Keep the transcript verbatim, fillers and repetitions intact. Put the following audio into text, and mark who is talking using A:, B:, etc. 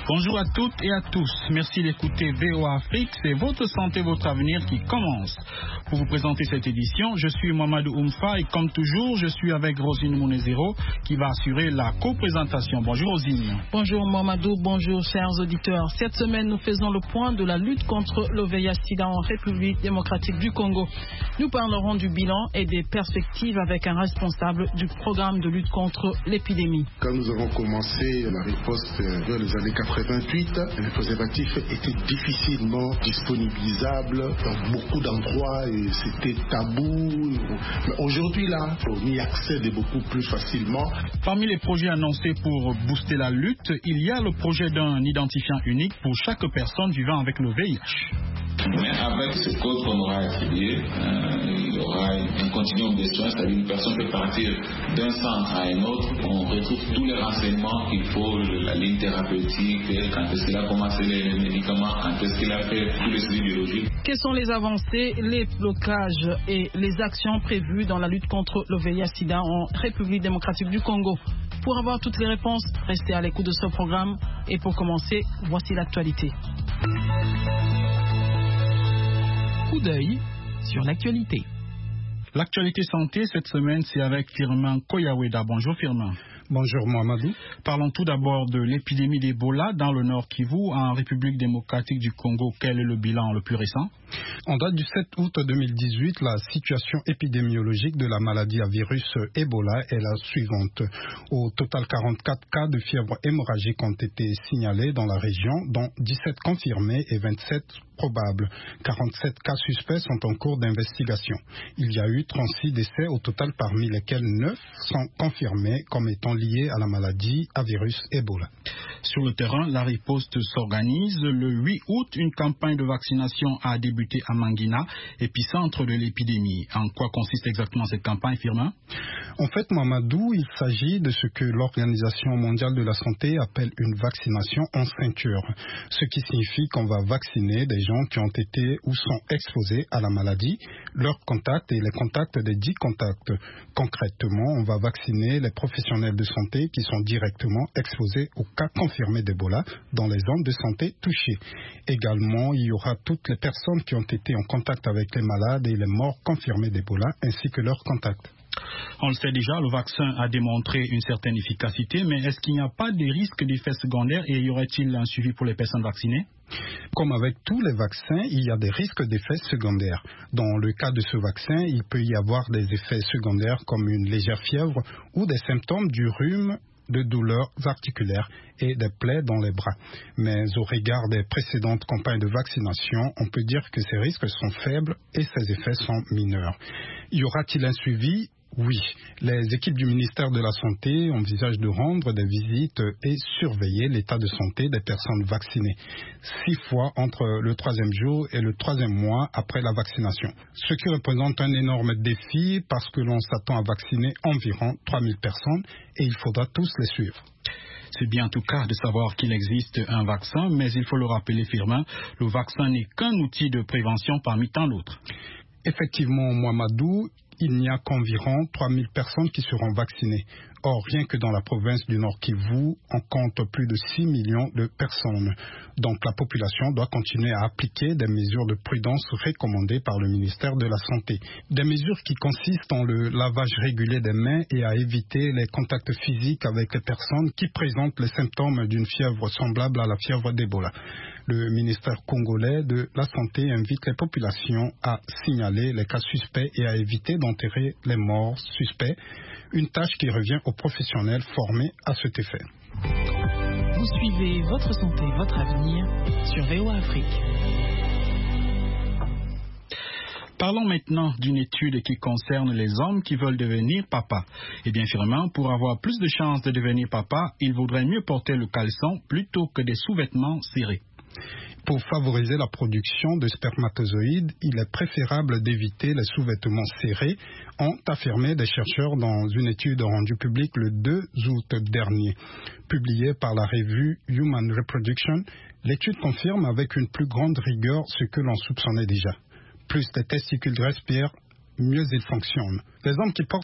A: Bonjour à toutes et à tous. Merci d'écouter V O A Afrique. C'est votre santé, votre avenir qui commence. Pour vous présenter cette édition, je suis Mamadou Oumfa et comme toujours, je suis avec Rosine Mounezero qui va assurer la co-présentation. Bonjour Rosine.
B: Bonjour Mamadou, bonjour chers auditeurs. Cette semaine, nous faisons le point de la lutte contre le V I H-Sida en République démocratique du Congo. Nous parlerons du bilan et des perspectives avec un responsable du programme de lutte contre l'épidémie.
C: Quand nous avons commencé la riposte vers les années quatre-vingt-huit, les préservatifs étaient difficilement disponibilisables dans beaucoup d'endroits et c'était tabou. Mais aujourd'hui, là, on y accède beaucoup plus facilement.
A: Parmi les projets annoncés pour booster la lutte, il y a le projet d'un identifiant unique pour chaque personne vivant avec le V I H.
D: Mais avec ce code qu'on aura attribué, euh, il y aura un continuum de soins, c'est-à-dire une personne peut partir d'un centre à un autre, on retrouve tous les renseignements qu'il faut, la ligne thérapeutique, quand est-ce qu'il a commencé les médicaments, quand est-ce qu'il a fait tous les suivis biologiques.
B: Quelles sont les avancées, les blocages et les actions prévues dans la lutte contre le V I H-Sida en République démocratique du Congo? Pour avoir toutes les réponses, restez à l'écoute de ce programme. Et pour commencer, voici l'actualité.
E: Coup d'œil sur l'actualité.
A: L'actualité santé cette semaine, c'est avec Firmin Koyaweda. Bonjour Firmin.
F: Bonjour Mohamedou.
A: Parlons tout d'abord de l'épidémie d'Ebola dans le Nord Kivu, en République démocratique du Congo. Quel est le bilan le plus récent?
F: En date du sept août deux mille dix-huit, la situation épidémiologique de la maladie à virus Ebola est la suivante. Au total, quarante-quatre cas de fièvre hémorragique ont été signalés dans la région, dont dix-sept confirmés et vingt-sept probables. quarante-sept cas suspects sont en cours d'investigation. Il y a eu trente-six décès au total, parmi lesquels neuf sont confirmés comme étant liés à la maladie à virus Ebola.
A: Sur le terrain, la riposte s'organise. Le huit août, une campagne de vaccination a débuté à Mangina, épicentre de l'épidémie. En quoi consiste exactement cette campagne, Firmin?
F: En fait, Mamadou, il s'agit de ce que l'Organisation mondiale de la santé appelle une vaccination en ceinture, ce qui signifie qu'on va vacciner des gens qui ont été ou sont exposés à la maladie, leurs contacts et les contacts des dix contacts. Concrètement, on va vacciner les professionnels de santé qui sont directement exposés aux cas confirmés d'Ebola dans les zones de santé touchées. Également, il y aura toutes les personnes qui ont été en contact avec les malades et les morts confirmés d'Ebola ainsi que leurs contacts.
A: On le sait déjà, le vaccin a démontré une certaine efficacité, mais est-ce qu'il n'y a pas de risque d'effets secondaires et y aurait-il un suivi pour les personnes vaccinées?
F: Comme avec tous les vaccins, il y a des risques d'effets secondaires. Dans le cas de ce vaccin, il peut y avoir des effets secondaires comme une légère fièvre ou des symptômes du rhume, de douleurs articulaires et des plaies dans les bras. Mais au regard des précédentes campagnes de vaccination, on peut dire que ces risques sont faibles et ces effets sont mineurs. Y aura-t-il un suivi? Oui, les équipes du ministère de la Santé envisagent de rendre des visites et surveiller l'état de santé des personnes vaccinées, six fois entre le troisième jour et le troisième mois après la vaccination. Ce qui représente un énorme défi parce que l'on s'attend à vacciner environ trois mille personnes et il faudra tous les suivre.
A: C'est bien en tout cas de savoir qu'il existe un vaccin, mais il faut le rappeler, Firmin, le vaccin n'est qu'un outil de prévention parmi tant d'autres.
F: Effectivement, Mohamedou, il n'y a qu'environ trois mille personnes qui seront vaccinées. Or, rien que dans la province du Nord Kivu, on compte plus de six millions de personnes. Donc, la population doit continuer à appliquer des mesures de prudence recommandées par le ministère de la Santé. Des mesures qui consistent en le lavage régulier des mains et à éviter les contacts physiques avec les personnes qui présentent les symptômes d'une fièvre semblable à la fièvre d'Ebola. Le ministère congolais de la Santé invite les populations à signaler les cas suspects et à éviter d'enterrer les morts suspects, une tâche qui revient aux professionnels formés à cet effet.
E: Vous suivez Votre Santé, Votre Avenir sur V O A Afrique.
A: Parlons maintenant d'une étude qui concerne les hommes qui veulent devenir papa. Et bien finalement, pour avoir plus de chances de devenir papa, il vaudrait mieux porter le caleçon plutôt que des sous-vêtements serrés.
F: Pour favoriser la production de spermatozoïdes, il est préférable d'éviter les sous-vêtements serrés, ont affirmé des chercheurs dans une étude rendue publique le deux août dernier. Publiée par la revue Human Reproduction, l'étude confirme avec une plus grande rigueur ce que l'on soupçonnait déjà. Plus les testicules respirent, mieux ils fonctionnent. Les hommes qui portent